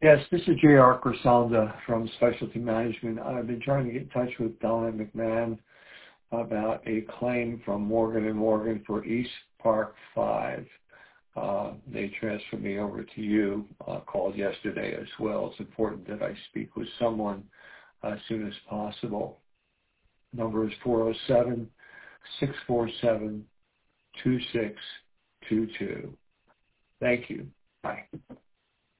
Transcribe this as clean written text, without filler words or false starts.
Yes, this is J.R. Crisalda from Specialty Management. I've been trying to get in touch with Donna McMahon about a claim from Morgan & Morgan for East Park 5. They transferred me over to you. Called yesterday as well. It's important that I speak with someone as soon as possible. Number is 407-647-2622. Thank you. Bye.